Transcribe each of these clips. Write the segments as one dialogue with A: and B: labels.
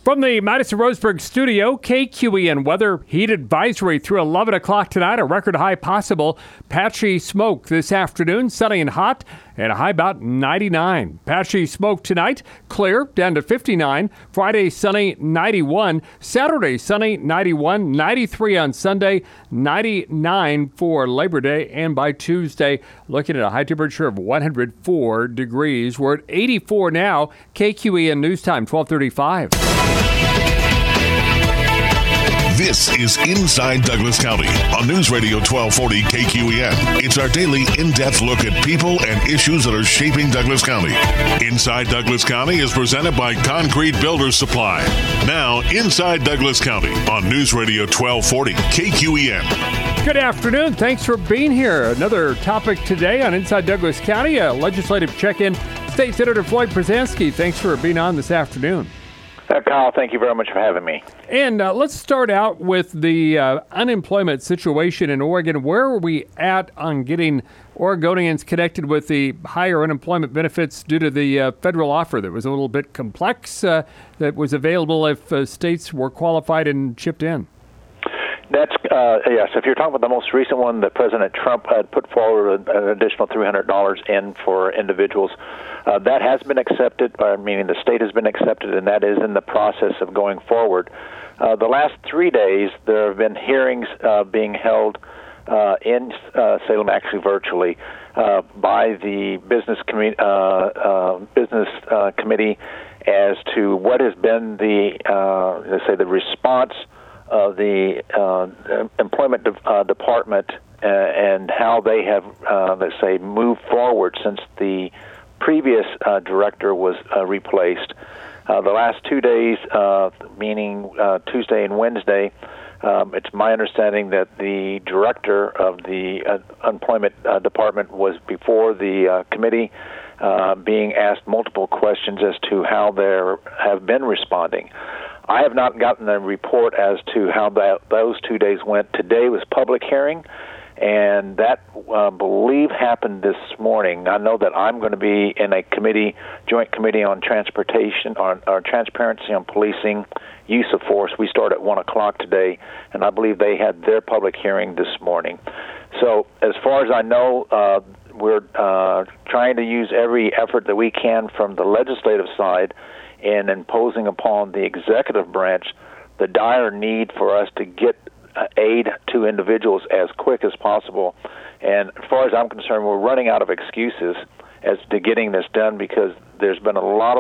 A: From the Madison Roseburg studio, KQEN weather, heat advisory through 11 o'clock tonight, a record high possible. Patchy smoke this afternoon, sunny and hot, and a high about 99. Patchy smoke tonight, clear, down to 59. Friday, sunny, 91. Saturday, sunny, 91. 93 on Sunday, 99 for Labor Day. And by Tuesday, looking at a high temperature of 104 degrees. We're at 84 now. KQEN News Time, 12:35.
B: This is Inside Douglas County on News Radio 1240 KQEN. It's our daily in-depth look at people and issues that are shaping Douglas County. Inside Douglas County is presented by Concrete Builders Supply. Now, Inside Douglas County on News Radio 1240 KQEN.
A: Good afternoon. Thanks for being here. Another topic today on Inside Douglas County, a legislative check-in. State Senator Floyd Prozanski, thanks for being on this afternoon.
C: Kyle, thank you very much for having me.
A: And let's start out with the unemployment situation in Oregon. Where are we at on getting Oregonians connected with the higher unemployment benefits due to the federal offer that was a little bit complex that was available if states were qualified and chipped in?
C: That's yes. If you're talking about the most recent one that President Trump had put forward an additional $300 in for individuals, that has been accepted, meaning the state has been accepted, and that is in the process of going forward. The last 3 days, there have been hearings being held in Salem, actually virtually, by the business committee as to what has been the response of the employment department and how they have, moved forward since the previous director was replaced. The last 2 days, meaning Tuesday and Wednesday, it's my understanding that the director of the employment department was before the committee being asked multiple questions as to how they have been responding. I have not gotten a report as to how those 2 days went. Today was public hearing, and that, believe, happened this morning. I know that I'm going to be in a joint committee on transportation, on transparency on policing, use of force. We start at 1 o'clock today, and I believe they had their public hearing this morning. So as far as I know, we're trying to use every effort that we can from the legislative side in imposing upon the executive branch the dire need for us to get aid to individuals as quick as possible. And as far as I'm concerned, we're running out of excuses as to getting this done because there's been a lot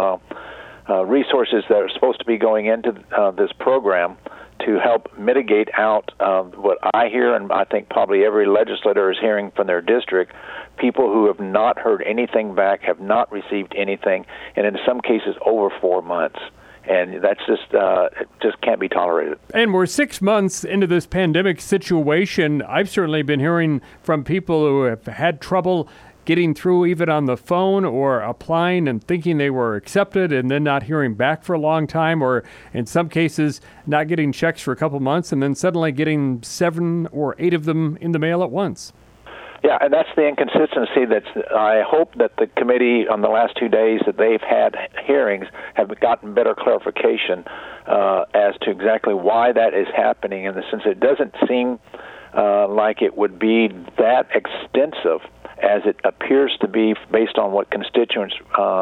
C: of resources that are supposed to be going into this program to help mitigate out what I hear, and I think probably every legislator is hearing from their district, people who have not heard anything back, have not received anything, and in some cases over 4 months. And that's it just can't be tolerated.
A: And we're 6 months into this pandemic situation. I've certainly been hearing from people who have had trouble getting through even on the phone or applying and thinking they were accepted and then not hearing back for a long time, or in some cases not getting checks for a couple months and then suddenly getting 7 or 8 of them in the mail at once.
C: Yeah, and that's the inconsistency. I hope that the committee on the last 2 days that they've had hearings have gotten better clarification as to exactly why that is happening, in the sense it doesn't seem like it would be that extensive as it appears to be based on what constituents,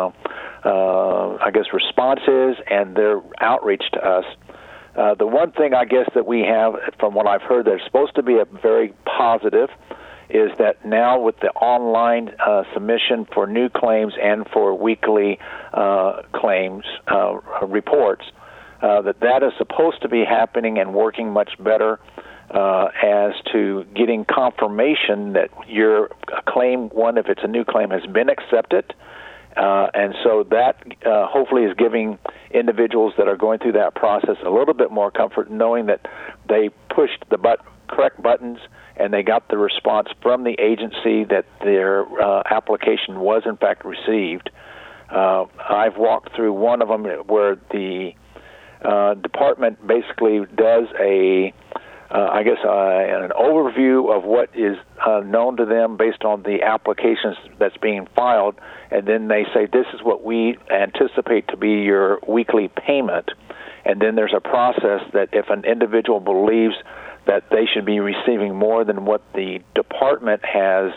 C: response is and their outreach to us. The one thing I guess that we have, from what I've heard, that's supposed to be a very positive, is that now with the online submission for new claims and for weekly claims reports, that is supposed to be happening and working much better as to getting confirmation that your claim, if it's a new claim, has been accepted. And so that hopefully is giving individuals that are going through that process a little bit more comfort, knowing that they pushed the correct buttons and they got the response from the agency that their application was in fact received. I've walked through one of them where the department basically does an overview of what is known to them based on the applications that's being filed, and then they say, this is what we anticipate to be your weekly payment. And then there's a process that if an individual believes that they should be receiving more than what the department has,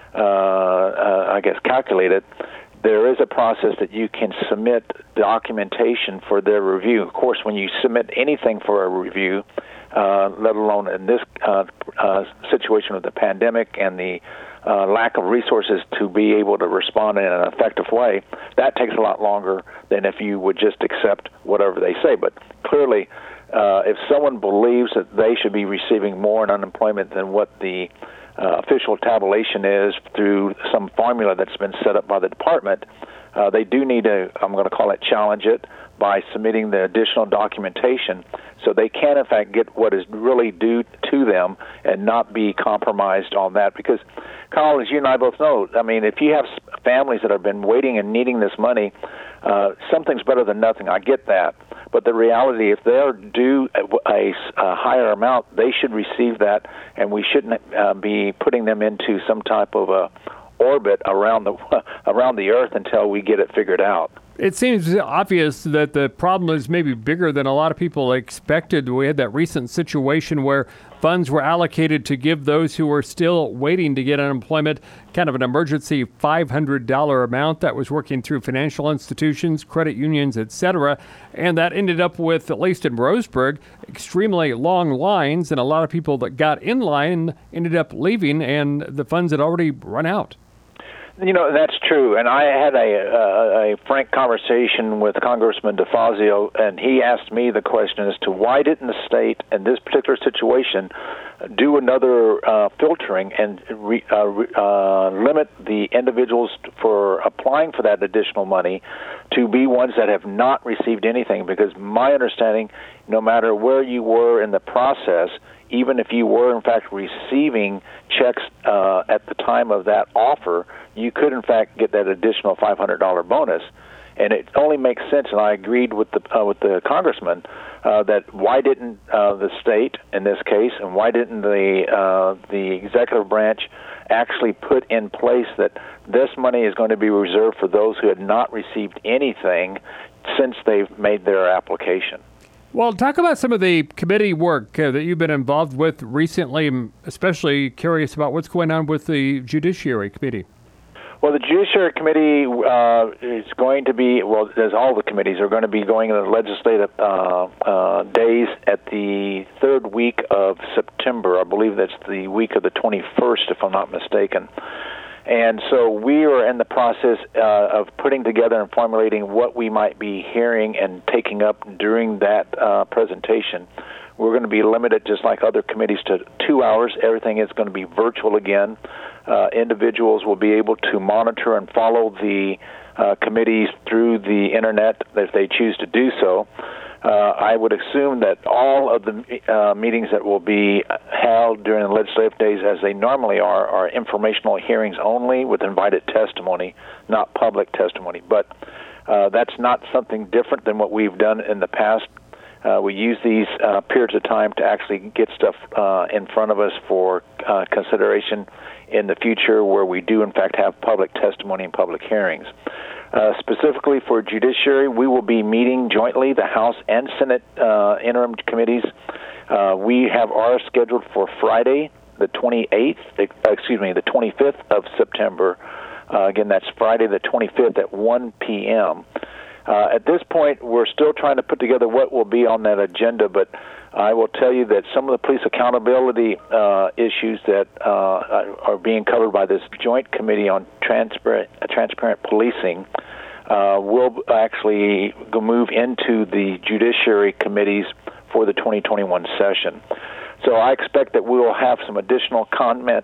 C: calculated, there is a process that you can submit documentation for their review. Of course, when you submit anything for a review, let alone in this situation with the pandemic and the lack of resources to be able to respond in an effective way, that takes a lot longer than if you would just accept whatever they say. But clearly, if someone believes that they should be receiving more in unemployment than what the official tabulation is through some formula that's been set up by the department, they do need to, I'm going to call it, challenge it by submitting the additional documentation so they can, in fact, get what is really due to them and not be compromised on that. Because, Carl, as you and I both know, I mean, if you have families that have been waiting and needing this money, something's better than nothing. I get that. But the reality, if they're due a higher amount, they should receive that, and we shouldn't be putting them into some type of a orbit around the earth until we get it figured out.
A: It seems obvious that the problem is maybe bigger than a lot of people expected. We had that recent situation where funds were allocated to give those who were still waiting to get unemployment kind of an emergency $500 amount that was working through financial institutions, credit unions, etc. And that ended up with, at least in Roseburg, extremely long lines, and a lot of people that got in line ended up leaving, and the funds had already run out.
C: You know, that's true, and I had a frank conversation with Congressman DeFazio, and he asked me the question as to why didn't the state, in this particular situation, do another filtering and limit the individuals for applying for that additional money to be ones that have not received anything, because my understanding, no matter where you were in the process, even if you were, in fact, receiving checks at the time of that offer, you could, in fact, get that additional $500 bonus. And it only makes sense, and I agreed with the congressman, that why didn't the state, in this case, and why didn't the executive branch actually put in place that this money is going to be reserved for those who had not received anything since they've made their application?
A: Well, talk about some of the committee work that you've been involved with recently. I'm especially curious about what's going on with the Judiciary Committee.
C: Well, the Judiciary Committee is going to be, well, as all the committees are going to be going in the legislative days at the third week of September. I believe that's the week of the 21st, if I'm not mistaken. And so we are in the process of putting together and formulating what we might be hearing and taking up during that presentation. We're going to be limited, just like other committees, to 2 hours. Everything is going to be virtual again. Individuals will be able to monitor and follow the committees through the Internet if they choose to do so. I would assume that all of the meetings that will be held during the legislative days, as they normally are informational hearings only with invited testimony, not public testimony. But that's not something different than what we've done in the past. We use these periods of time to actually get stuff in front of us for consideration in the future, where we do, in fact, have public testimony and public hearings. Specifically for Judiciary, we will be meeting jointly, the House and Senate interim committees. We have ours scheduled for Friday, the 25th of September. Again, that's Friday the 25th at 1 p.m. At this point, we're still trying to put together what will be on that agenda, but I will tell you that some of the police accountability issues that are being covered by this joint committee on transparent policing will actually move into the Judiciary committees for the 2021 session. So I expect that we will have some additional comment,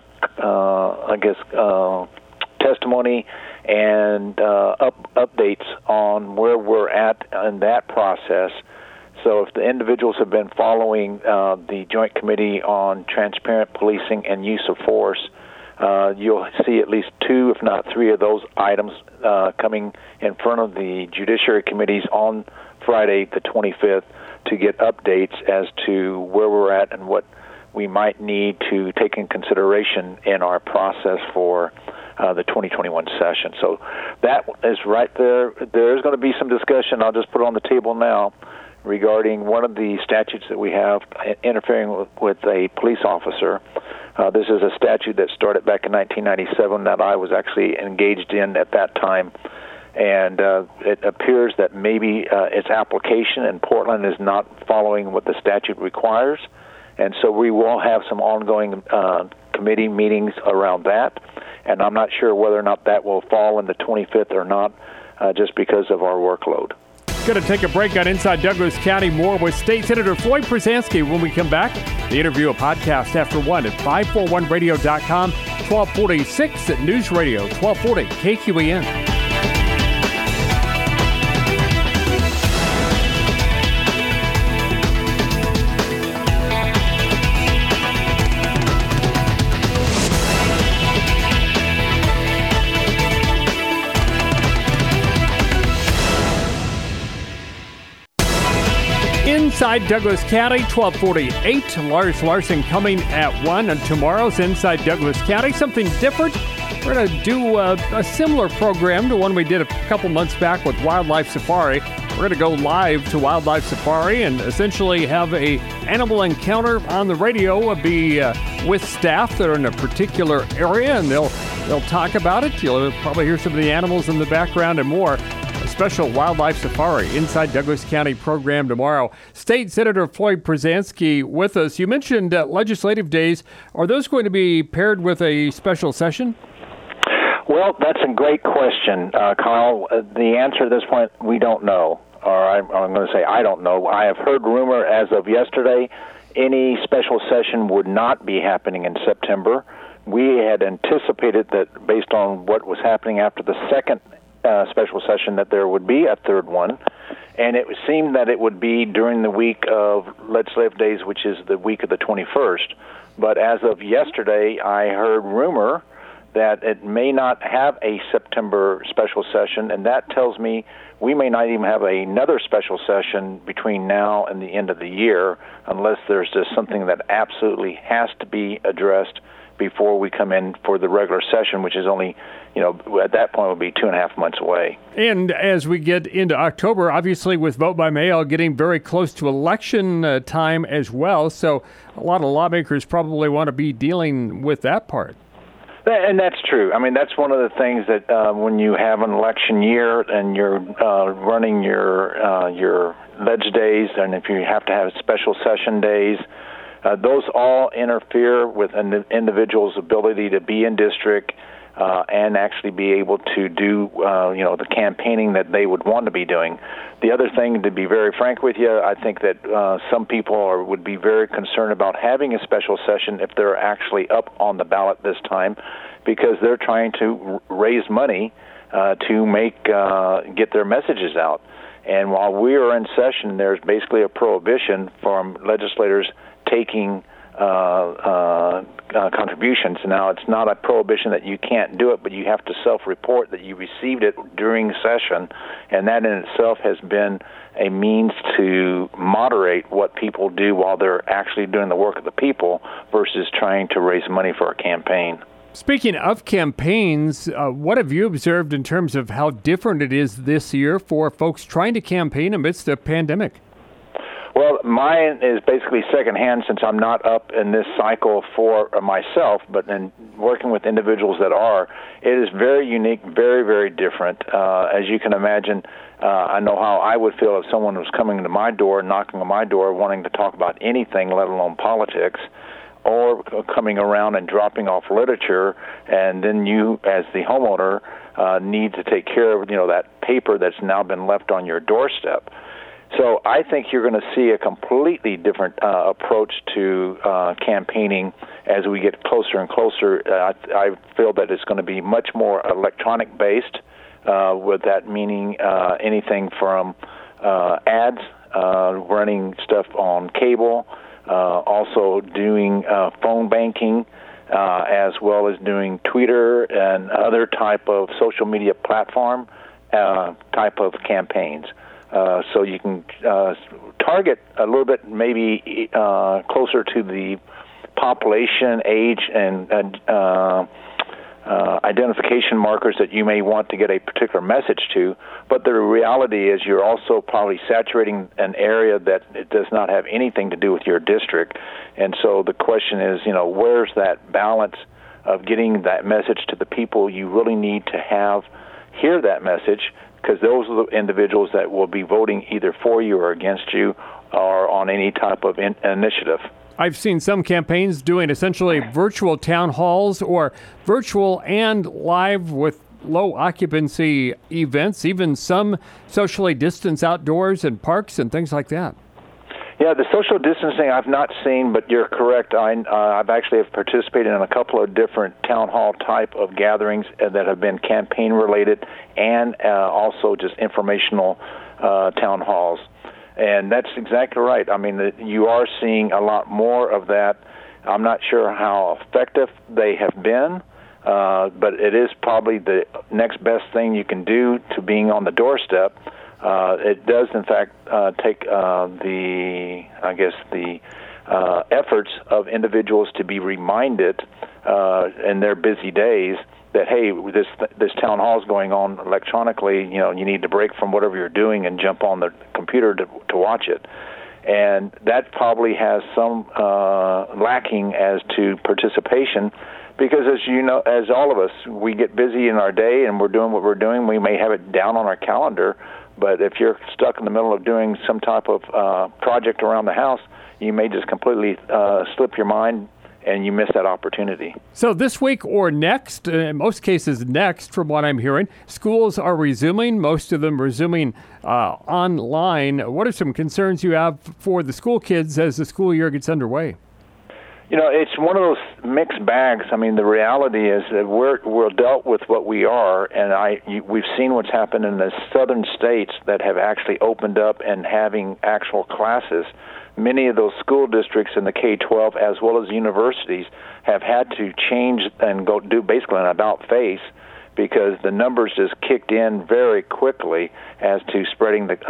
C: testimony and updates on where we're at in that process. So if the individuals have been following the Joint Committee on Transparent Policing and Use of Force, you'll see at least 2, if not 3 of those items coming in front of the Judiciary Committees on Friday the 25th to get updates as to where we're at and what we might need to take in consideration in our process for the 2021 session. So that is right there. There is going to be some discussion. I'll just put it on the table now regarding one of the statutes that we have interfering with a police officer. This is a statute that started back in 1997 that I was actually engaged in at that time. And it appears that maybe its application in Portland is not following what the statute requires. And so we will have some ongoing committee meetings around that. And I'm not sure whether or not that will fall in the 25th or not, just because of our workload.
A: Going to take a break on Inside Douglas County. More with State Senator Floyd Prozanski when we come back. The interview, a podcast after 1 at 541radio.com, 1246 at News Radio 1240 KQEN. Inside Douglas County, 1248. Lars Larson coming at 1 on tomorrow's Inside Douglas County. Something different. We're going to do a similar program to one we did a couple months back with Wildlife Safari. We're going to go live to Wildlife Safari and essentially have a animal encounter on the radio. It'll be with staff that are in a particular area, and they'll talk about it. You'll probably hear some of the animals in the background and more. Special Wildlife Safari Inside Douglas County program tomorrow. State Senator Floyd Prozanski with us. You mentioned legislative days. Are those going to be paired with a special session?
C: Well, that's a great question, Kyle. The answer at this point, we don't know. Or I'm going to say I don't know. I have heard rumor as of yesterday any special session would not be happening in September. We had anticipated that based on what was happening after the second special session that there would be a third one, and it seemed that it would be during the week of legislative days, which is the week of the 21st. But as of yesterday, I heard rumor that it may not have a September special session, and that tells me we may not even have another special session between now and the end of the year unless there's just something that absolutely has to be addressed before we come in for the regular session, which is only, at that point will be 2.5 months away.
A: And as we get into October, obviously with vote by mail getting very close to election time as well, so a lot of lawmakers probably want to be dealing with that part.
C: And that's true. I mean, that's one of the things that when you have an election year and you're running your ledge days, and if you have to have special session days, those all interfere with an individual's ability to be in district and actually be able to do, the campaigning that they would want to be doing. The other thing, to be very frank with you, I think that some people would be very concerned about having a special session if they're actually up on the ballot this time, because they're trying to raise money to get their messages out. And while we are in session, there's basically a prohibition from legislators taking contributions. Now, it's not a prohibition that you can't do it, but you have to self-report that you received it during session, and that in itself has been a means to moderate what people do while they're actually doing the work of the people versus trying to raise money for a campaign.
A: Speaking of campaigns, what have you observed in terms of how different it is this year for folks trying to campaign amidst a pandemic?
C: Well, mine is basically secondhand since I'm not up in this cycle for myself, but in working with individuals that are. It is very unique, very, very different. As you can imagine, I know how I would feel if someone was coming to my door, knocking on my door, wanting to talk about anything, let alone politics, or coming around and dropping off literature, and then you, as the homeowner, need to take care of that paper that's now been left on your doorstep. So I think you're going to see a completely different approach to campaigning as we get closer and closer. I feel that it's going to be much more electronic-based, with that meaning anything from ads, running stuff on cable, also doing phone banking, as well as doing Twitter and other type of social media platform type of campaigns. So you can target a little bit maybe closer to the population, age, and identification markers that you may want to get a particular message to, but the reality is you're also probably saturating an area that it does not have anything to do with your district. And so the question is, where's that balance of getting that message to the people you really need to hear that message, because those are the individuals that will be voting either for you or against you or on any type of initiative.
A: I've seen some campaigns doing essentially virtual town halls or virtual and live with low occupancy events, even some socially distanced outdoors and parks and things like that.
C: Yeah, the social distancing I've not seen, but you're correct. I've actually participated in a couple of different town hall type of gatherings that have been campaign related and also just informational town halls. And that's exactly right. I mean, you are seeing a lot more of that. I'm not sure how effective they have been, but it is probably the next best thing you can do to being on the doorstep. It does, in fact, take the efforts of individuals to be reminded in their busy days that, hey, this town hall is going on electronically. You need to break from whatever you're doing and jump on the computer to watch it. And that probably has some lacking as to participation, because as all of us, we get busy in our day and we're doing what we're doing. We may have it down on our calendar, but if you're stuck in the middle of doing some type of project around the house, you may just completely slip your mind and you miss that opportunity.
A: So this week or next, in most cases next, from what I'm hearing, schools are resuming, most of them resuming online. What are some concerns you have for the school kids as the school year gets underway?
C: It's one of those mixed bags. I mean, the reality is that we're dealt with what we are, and we've seen what's happened in the southern states that have actually opened up and having actual classes. Many of those school districts in the K-12 as well as universities have had to change and go do basically an about-face, because the numbers just kicked in very quickly as to spreading the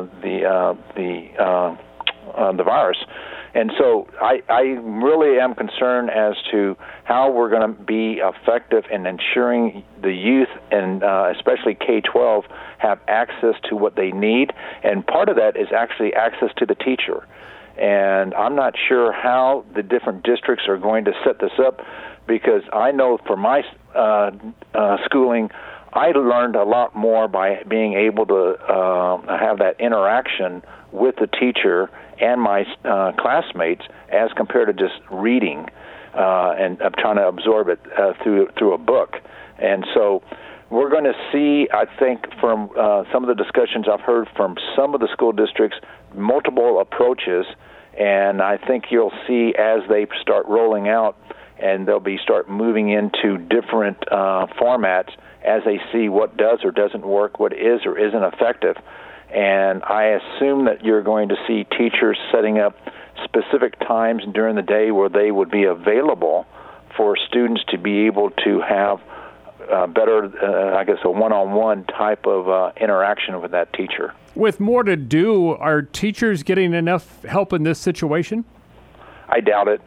C: virus. And so I really am concerned as to how we're going to be effective in ensuring the youth, and especially K-12, have access to what they need. And part of that is actually access to the teacher. And I'm not sure how the different districts are going to set this up, because I know for my schooling, I learned a lot more by being able to have that interaction with the teacher and my classmates as compared to just reading and trying to absorb it through a book. And so we're going to see, I think, from some of the discussions I've heard from some of the school districts, multiple approaches, and I think you'll see as they start rolling out and they'll start moving into different formats as they see what does or doesn't work, what is or isn't effective. And I assume that you're going to see teachers setting up specific times during the day where they would be available for students to be able to have better, a one-on-one type of interaction with that teacher.
A: With more to do, are teachers getting enough help in this situation?
C: I doubt it.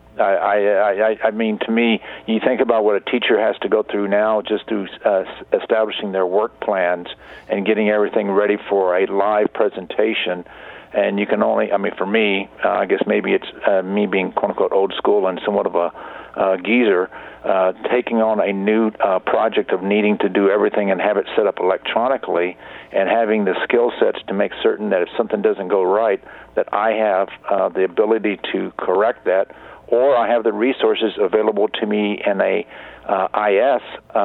C: I mean, to me, you think about what a teacher has to go through now just through establishing their work plans and getting everything ready for a live presentation. And you can only, for me, I guess maybe it's me being quote-unquote old school and somewhat of a geezer, taking on a new project of needing to do everything and have it set up electronically, and having the skill sets to make certain that if something doesn't go right, that I have the ability to correct that, or I have the resources available to me in a IS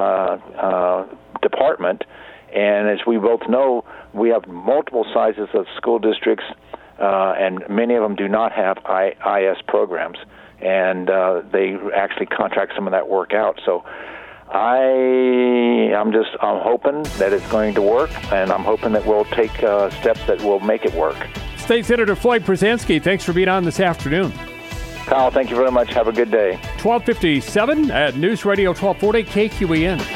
C: department. And as we both know, we have multiple sizes of school districts, and many of them do not have IS programs, and they actually contract some of that work out. So I'm hoping that it's going to work, and I'm hoping that we'll take steps that will make it work.
A: State Senator Floyd Prozanski, thanks for being on this afternoon.
C: Kyle, thank you very much. Have a good day.
A: 1257 at News Radio 1240 KQEN.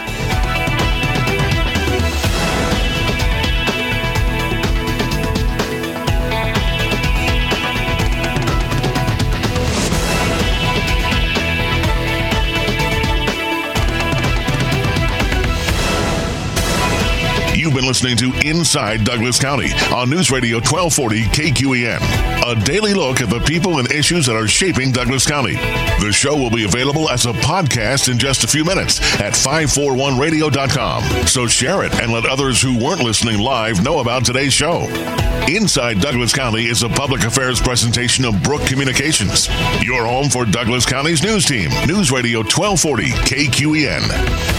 B: listening to Inside Douglas County on News Radio 1240 KQEN. A daily look at the people and issues that are shaping Douglas County. The show will be available as a podcast in just a few minutes at 541radio.com. So share it and let others who weren't listening live know about today's show. Inside Douglas County is a public affairs presentation of Brook Communications, your home for Douglas County's news team. News Radio 1240 KQEN.